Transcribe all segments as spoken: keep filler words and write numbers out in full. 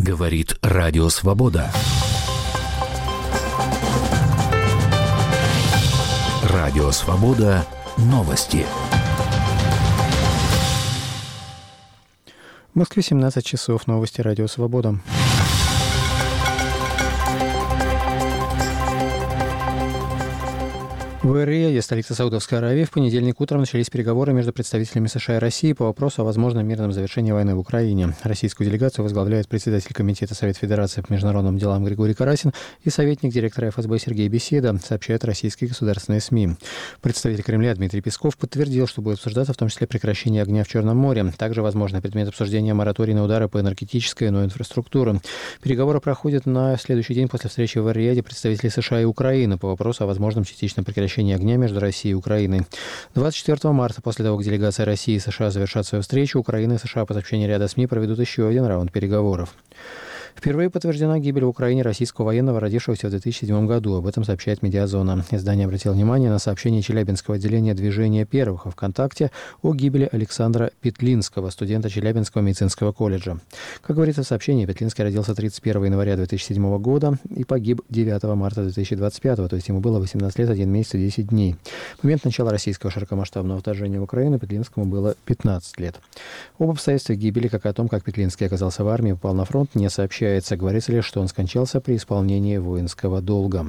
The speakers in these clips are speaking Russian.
Говорит Радио Свобода. Радио Свобода. Новости. В Москве семнадцать часов. Новости Радио Свобода. В Эр-Рияде, столице Саудовской Аравии, в понедельник утром начались переговоры между представителями США и России по вопросу о возможном мирном завершении войны в Украине. Российскую делегацию возглавляет председатель Комитета Совет Федерации по международным делам Григорий Карасин и советник директора эф эс бэ Сергей Беседа, сообщают российские государственные СМИ. Представитель Кремля Дмитрий Песков подтвердил, что будет обсуждаться в том числе прекращение огня в Черном море. Также возможно предмет обсуждения мораторий на удары по энергетической и иной инфраструктуре. Переговоры проходят на следующий день после встречи в Эр-Рияде представителей США и Украины по вопросу о возможном частичном прекращении огня между Россией и Украиной. двадцать четвёртого марта, после того, как делегация России и США завершат свою встречу, Украина и США, по сообщению ряда СМИ, проведут еще один раунд переговоров. Впервые подтверждена гибель в Украине российского военного, родившегося в две тысячи седьмом году. Об этом сообщает «Медиазона». Издание обратило внимание на сообщение Челябинского отделения движения первых ВКонтакте о гибели Александра Петлинского, студента Челябинского медицинского колледжа. Как говорится в сообщении, Петлинский родился тридцать первого января две тысячи седьмого года и погиб девятого марта две тысячи двадцать пятого, то есть ему было восемнадцать лет, один месяц и десять дней. В момент начала российского широкомасштабного вторжения в Украину Петлинскому было пятнадцать лет. Об обстоятельствах гибели, как и о том, как Петлинский оказался в армии и попал на фронт, не сообщается. Говорится лишь, что он скончался при исполнении воинского долга.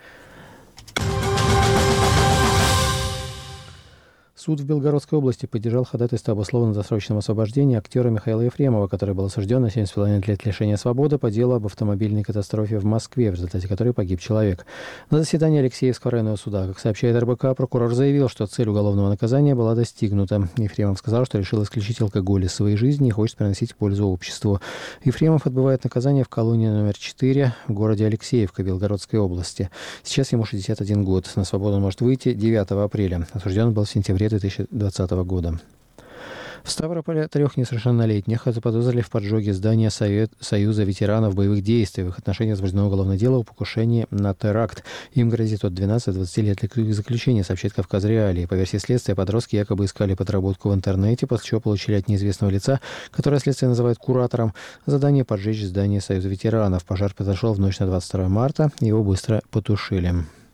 Суд в Белгородской области поддержал ходатайство об условно-досрочном освобождении актера Михаила Ефремова, который был осужден на семь с половиной лет лишения свободы по делу об автомобильной катастрофе в Москве, в результате которой погиб человек. На заседании Алексеевского районного суда, как сообщает эр бэ ка, прокурор заявил, что цель уголовного наказания была достигнута. Ефремов сказал, что решил исключить алкоголь из своей жизни и хочет приносить пользу обществу. Ефремов отбывает наказание в колонии номер четыре в городе Алексеевка Белгородской области. Сейчас ему шестьдесят один год. На свободу он может выйти девятого апреля. Осужден был в сентябре две тысячи двадцатого года. В Ставрополе трех несовершеннолетних заподозрили в поджоге здания Совет... Союза ветеранов боевых действий. В их отношении возбуждено уголовное дело о покушении на теракт. Им грозит от двенадцати до двадцати лет заключения, сообщает «Кавказ Реалии». По версии следствия, подростки якобы искали подработку в интернете, после чего получили от неизвестного лица, которое следствие называет куратором, задание поджечь здание Союза ветеранов. Пожар произошел в ночь на двадцать второго марта. Его быстро потушили.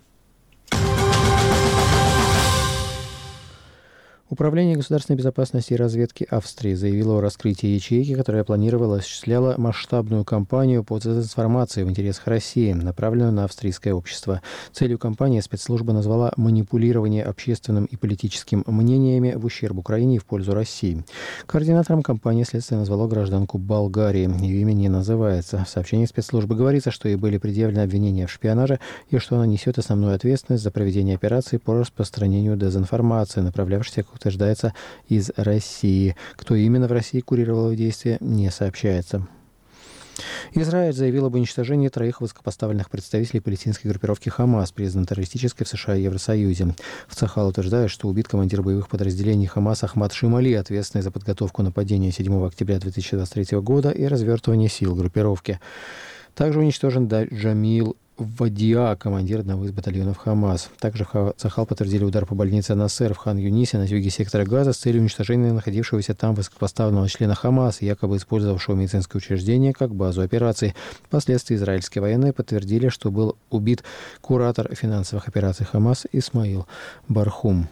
Управление государственной безопасности и разведки Австрии заявило о раскрытии ячейки, которая планировала и осуществляла масштабную кампанию по дезинформации в интересах России, направленную на австрийское общество. Целью кампании спецслужба назвала манипулирование общественным и политическим мнениями в ущерб Украине и в пользу России. Координатором кампании следствие назвало гражданку Болгарии. Ее имя не называется. В сообщении спецслужбы говорится, что ей были предъявлены обвинения в шпионаже и что она несет основную ответственность за проведение операции по распространению дезинформации, направлявшейся, как утверждается, из России. Кто именно в России курировал его действия, не сообщается. Израиль заявил об уничтожении троих высокопоставленных представителей палестинской группировки «Хамас», признанной террористической в США и Евросоюзе. В Цахал утверждает, что убит командир боевых подразделений «Хамас» Ахмад Шимали, ответственный за подготовку нападения седьмого октября две тысячи двадцать третьего года и развертывание сил группировки. Также уничтожен Джамил Вадиа, командир одного из батальонов «Хамас». Также в Цахал подтвердили удар по больнице Насер в Хан-Юнисе на юге сектора Газа с целью уничтожения находившегося там высокопоставленного члена «Хамас», якобы использовавшего медицинское учреждение как базу операций. Впоследствии израильские военные подтвердили, что был убит куратор финансовых операций «Хамас» Исмаил Бархум.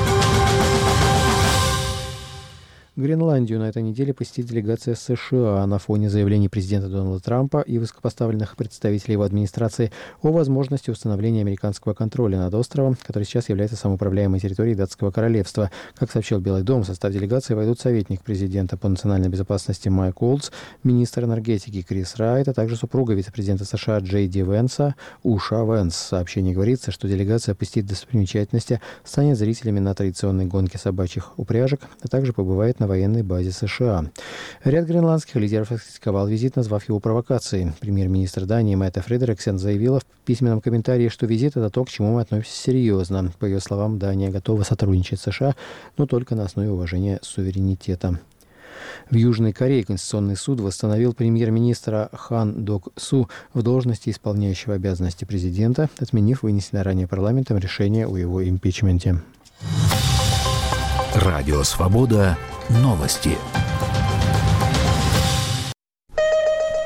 Гренландию на этой неделе посетит делегация США на фоне заявлений президента Дональда Трампа и высокопоставленных представителей его администрации о возможности установления американского контроля над островом, который сейчас является самоуправляемой территорией Датского королевства. Как сообщил Белый дом, в состав делегации войдут советник президента по национальной безопасности Майк Уолтс, министр энергетики Крис Райт, а также супруга вице-президента США Джей Ди Венса Уша Венс. В сообщении говорится, что делегация посетит достопримечательности, станет зрителями на традиционной гонке собачьих упряжек, а также побывает на военной базе США. Ряд гренландских лидеров критиковал визит, назвав его провокацией. Премьер-министр Дании Метте Фредериксен заявила в письменном комментарии, что визит – это то, к чему мы относимся серьезно. По ее словам, Дания готова сотрудничать с США, но только на основе уважения суверенитета. В Южной Корее Конституционный суд восстановил премьер-министра Хан Док-Су в должности исполняющего обязанности президента, отменив вынесенное ранее парламентом решение о его импичменте. Радио Свобода. Новости.